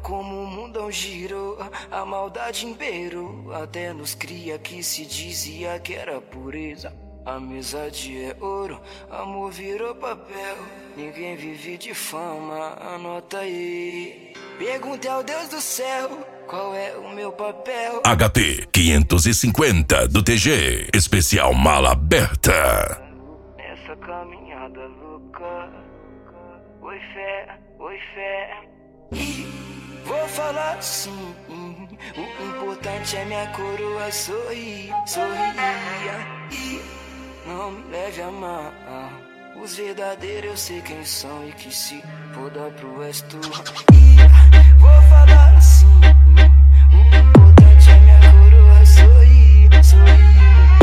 como o mundão girou, a maldade imperou. Até nos cria que se dizia que era pureza. Amizade é ouro, amor virou papel. Ninguém vive de fama, anota aí. Pergunte ao Deus do céu, qual é o meu papel? HT 550 do TG, especial Mala Aberta. Nessa caminhada louca, oi fé, oi fé. E vou falar assim, o importante é minha coroa sorrir, sorrir. E não me leve a mal, os verdadeiros eu sei quem são e que se foda pro resto. E vou falar assim, o importante é minha coroa sorrir, sorrir.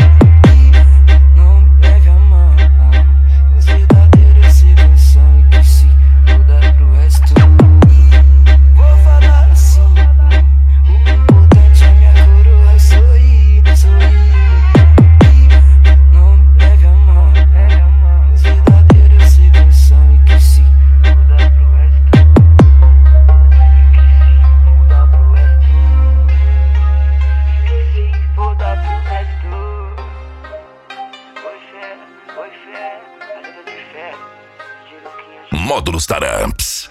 E não me leve a mal, os verdadeiros eu sei quem são e que se foda pro resto. E vou falar assim, o importante é minha coroa sorrir, sorrir. Módulos Taramps.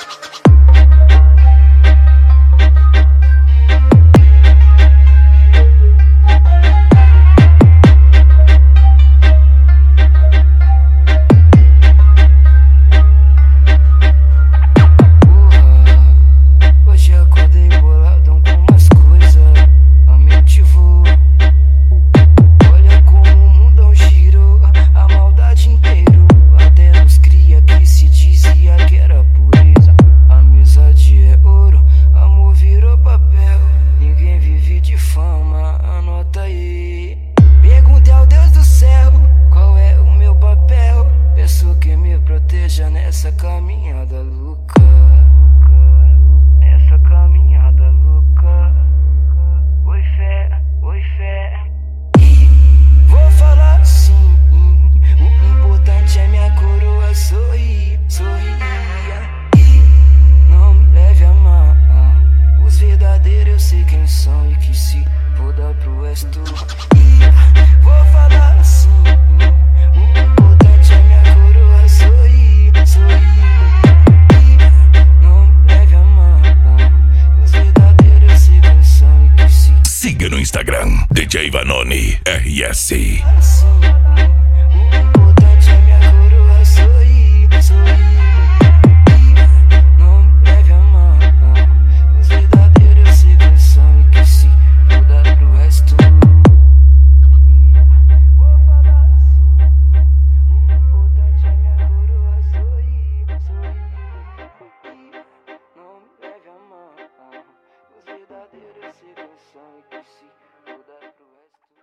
Hoje acordei boladão com umas coisas, a mente voa. Olha como o mundão girou, a maldade imperou. Até nos cria que se dizia que era pureza. Amizade é ouro, amor virou papel. Ninguém vive de fama, anota aí. Pergunte ao Deus do céu, qual é o meu papel? Peço que me proteja nessa caminhada louca. Nessa caminhada louca, oi fé, oi fé. E vou falar assim, o importante é minha coroa sorrir, sorrir. E não me leve a mal, os verdadeiros eu sei quem são e que se foda pro resto. E vou falar assim, o importante é minha coroa sorrir, sorrir. E não me leve a mal, os verdadeiros eu sei quem são e que se. Siga no Instagram, DJ Vanoni RS.